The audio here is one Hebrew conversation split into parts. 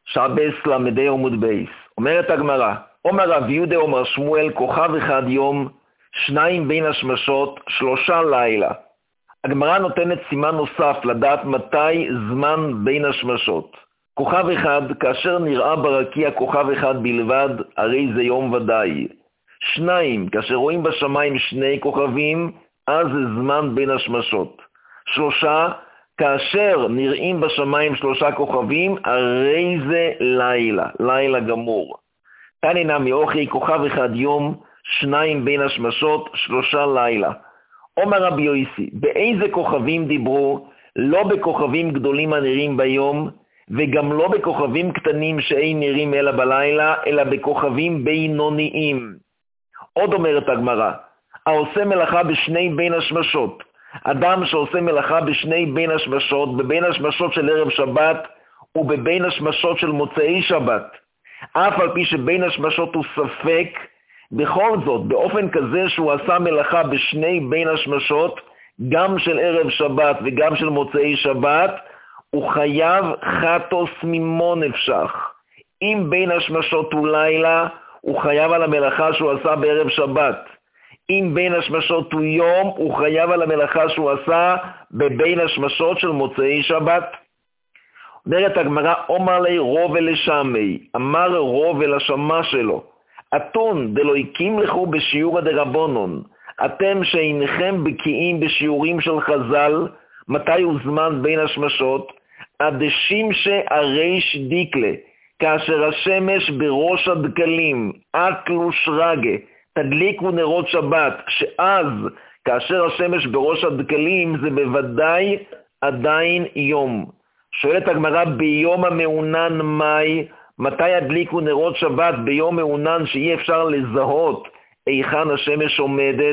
שבס למדי עמוד בייס. אומרת הגמרא, אומר רב יהודה אומר שמואל, כוכב אחד יום, 2 בין השמשות, 3 לילה. הגמרא נותנת סימן נוסף לדעת מתי זמן בין השמשות. כוכב אחד, כאשר נראה ברקיע כוכב אחד בלבד, הרי זה יום ודאי. 2, כאשר רואים בשמיים 2 כוכבים, אז זה זמן בין השמשות. 3, כאשר נראים בשמיים 3 כוכבים, הרי זה לילה, לילה גמור. תנינה מאוכי, כוכב אחד יום, 2 בין השמשות, 3 לילה. אומר רבי יוסי, באיזה כוכבים דיברו? לא בכוכבים גדולים הנראים ביום, וגם לא בכוכבים קטנים שאין נראים אלא בלילה, אלא בכוכבים בינוניים. עוד אומרת הגמרא, העושה מלאכה בשני בין השמשות. אדם שעושה מלאכה בשני בין השמשות, בבין השמשות של ערב שבת ובבין השמשות של מוצאי שבת, אף על פי שבין השמשות הוא ספק, בכל זאת, באופן כזה שהוא עשה מלאכה בשני בין השמשות, גם של ערב שבת וגם של מוצאי שבת, הוא חייב חטוס ממון נפשך. אם בין השמשות הוא לילה, הוא חייב על המלאכה שהוא עשה בערב שבת. אם בין השמשות הוא יום, הוא חייב על המלאכה שהוא עשה בבין השמשות של מוצאי שבת. אומרת הגמרא, אומר לי רובל לשמי, אמר רובל לשמה שלו, אתון דלא הקים לכו בשיעור דרבנן, אתם שאינכם בקיאים בשיעורים של חז"ל, מתי הוא זמן בין השמשות? הדשימשה הריש דיקלה, כאשר השמש בראש הדקלים, אטלוש רגה, תדליקו נרות שבת, שאז, כאשר השמש בראש הדקלים, זה בוודאי עדיין יום. שואלת הגמרא, ביום המעונן מאי, מתי ידליקו נרות שבת ביום מעונן שאי אפשר לזהות היכן השמש עומדת?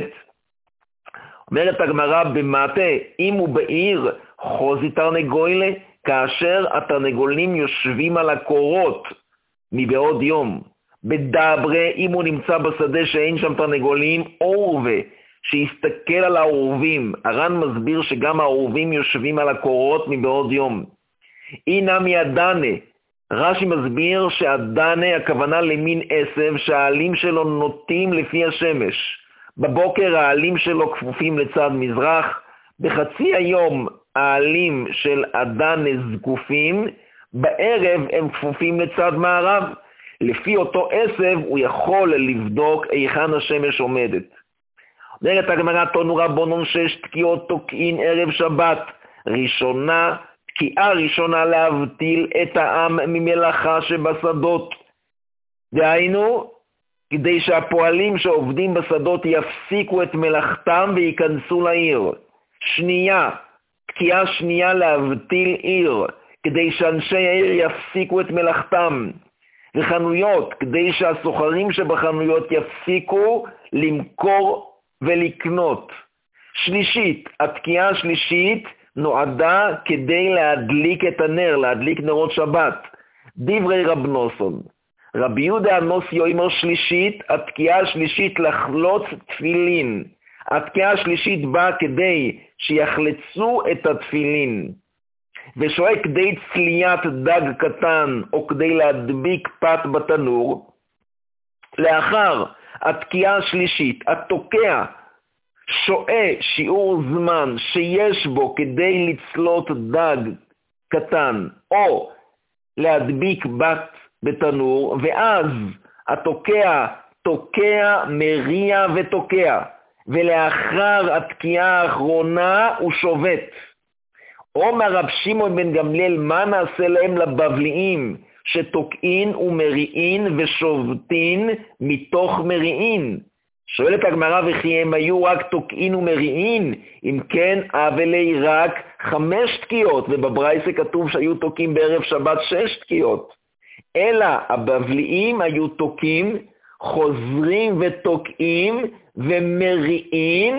אומרת הגמרא, במטה, אם הוא בעיר, חוזי תרנגוילה, כאשר התרנגולים יושבים על הקורות מבעוד יום. בדברה, אם הוא נמצא בשדה שאין שם תרנגולים, עורבה, שיסתכל על העורבים. הר"ן מסביר שגם העורבים יושבים על הקורות מבעוד יום. אינמי הדנה, רש"י מסביר שהדנה הכוונה למין עשב שהעלים שלו נוטים לפי השמש. בבוקר העלים שלו כפופים לצד מזרח, בחצי היום העלים של הדנה זקופים, בערב הם כפופים לצד מערב. לפי אותו עשב הוא יכול לבדוק היכן השמש עומדת. אומרת הגמרא, תנו רבנן 6 תקיעות תוקעין ערב שבת. ראשונה, תקיעה ראשונה להבדיל את העם ממלאכה שבשדות. דהיינו, כדי שהפועלים שעובדים בשדות יפסיקו את מלאכתם וייכנסו לעיר. שנייה, תקיעה שנייה להבדיל עיר, כדי שאנשי העיר יפסיקו את מלאכתם. וחנויות, כדי שהסוחרים שבחנויות יפסיקו למכור ולקנות. שלישית, התקיעה השלישית נועדה כדי להדליק את הנר, להדליק נרות שבת. דברי רב נוסון, רבי יהודה הנוסי אומר שלישית, התקיעה השלישית לחלוץ תפילין. התקיעה השלישית באה כדי שיחלצו את התפילין. ושואל כדי צליית דג קטן או כדי להדביק פת בתנור. לאחר התקיעה השלישית, התוקע שואה שיעור זמן שיש בו כדי לצלות דג קטן או להדביק בת בתנור, ואז התוקע תוקע, מריע ותוקע, ולאחר התקיעה האחרונה הוא שובת. אומר רב שמעון בן גמליאל, מה נעשה להם לבבליים שתוקעין ומריעין ושובתין מתוך מריעין? שואלת הגמרא, וכי הם היו רק תוקעין ומריעין? אם כן, אבלי רק 5 תקיעות, ובברייסה כתוב שהיו תוקעים בערב שבת 6 תקיעות. אלא הבבליים היו תוקעים, חוזרים ותוקעים ומריעין,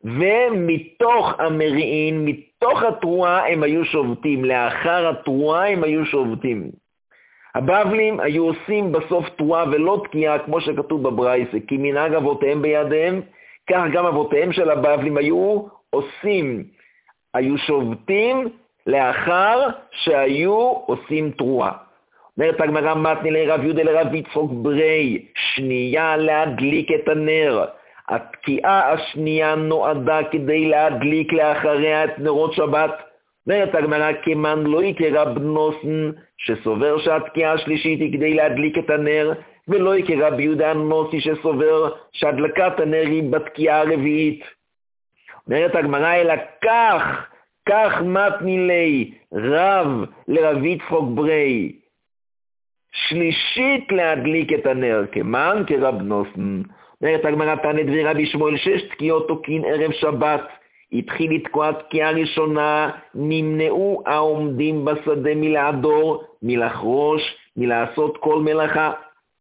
ומתוך המריעין, מתוך התרועה הם היו שובתים, לאחר התרועה הם היו שובתים. הבבלים היו עושים בסוף תרועה ולא תקיעה, כמו שכתוב בברייסה, כי מנהג אבותיהם בידיהם, כך גם אבותיהם של הבבלים היו עושים, היו שובתים לאחר שהיו עושים תרועה. אומרת הגמרא, מתני לרב יהודה לרב יצחק ברי, שנייה להדליק את הנר. התקיעה השנייה נועדה כדי להדליק לאחריה את נרות שבת. אומרת הגמרא, כמן לא יקרא רב נוסן, שסובר שהתקיעה השלישית היא כדי להדליק את הנר, ולא יקרא רב יהודה הנוסי שסובר שהדלקת הנר היא בתקיעה הרביעית. אומרת הגמרא, אלא כך מתני לי רב לרב יצחק ברי, שלישית להדליק את הנר, כמן כרב נוסן. אומרת הגמרא, תנא דבי רבי שמואל, 6 תקיעות תוקין ערב שבת. התחיל לתקוע תקיעה ראשונה, נמנעו העומדים בשדה מלעדור, מלחרוש, מלעשות כל מלאכה.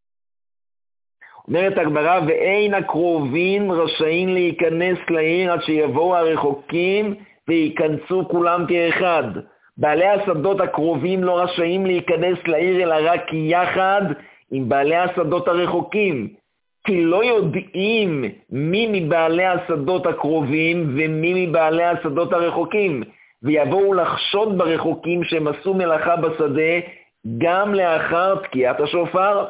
אומרת הגמרא, ואין הקרובים רשאים להיכנס לעיר עד שיבואו הרחוקים וייכנסו כולם כאחד. בעלי השדות הקרובים לא רשאים להיכנס לעיר אלא רק יחד עם בעלי השדות הרחוקים. כי לא יודעים מי מבעלי השדות הקרובים ומי מבעלי השדות הרחוקים, ויבואו לחשוד ברחוקים שהם עשו מלאכה בשדה גם לאחר תקיעת השופר.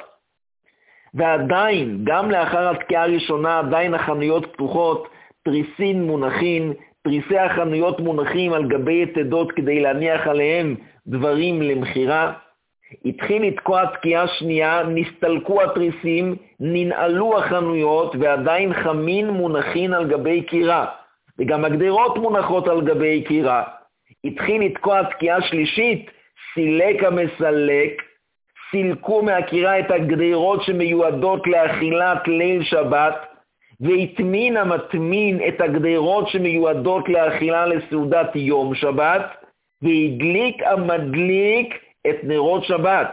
ועדיין, גם לאחר התקיעה הראשונה, עדיין החנויות פתוחות, תריסין מונחים, תריסי החנויות מונחים על גבי יתדות כדי להניח עליהם דברים למחירה. התחיל לתקוע תקיעה שנייה, נסתלקו התריסים, ננעלו החנויות, ועדיין חמין מונחין על גבי קירה, וגם הגדרות מונחות על גבי קירה. התחיל לתקוע תקיעה שלישית, סילק המסלק, סילקו מהקירה את הגדרות שמיועדות לאכילת ליל שבת, והטמין המטמין את הגדרות שמיועדות לאכילה לסעודת יום שבת, והדליק המדליק את נרות שבת,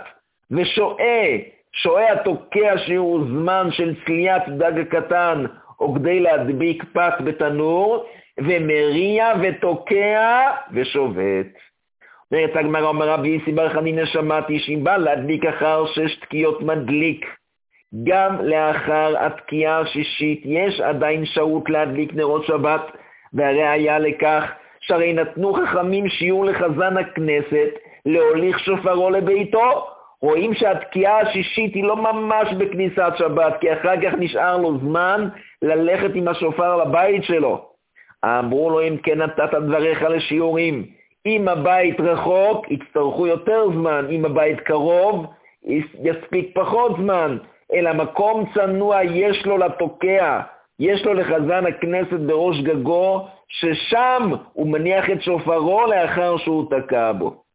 ושואה התוקע שהוא זמן של צליית דג הקטן, או כדי להדביק פת בתנור, ומריע ותוקע ושובת. אומרת הגמרא, אומר רבי יוסי בר חנינא, שמעתי שאם בא להדליק אחר 6 תקיעות מדליק, גם לאחר התקיעה השישית יש עדיין שהות להדליק נרות שבת, והראיה לכך שהרי נתנו חכמים שיעור לחזן הכנסת להוליך שופרו לביתו. רואים שהתקיעה השישית היא לא ממש בכניסת שבת, כי אחר כך נשאר לו זמן ללכת עם השופר לבית שלו. אמרו לו, אם כן נתת דבריך לשיעורים, אם הבית רחוק יצטרכו יותר זמן, אם הבית קרוב יספיק פחות זמן, אלא מקום צנוע יש לו לתוקע, יש לו לחזן הכנסת בראש גגו, ששם הוא מניח את שופרו לאחר שהוא תקע בו.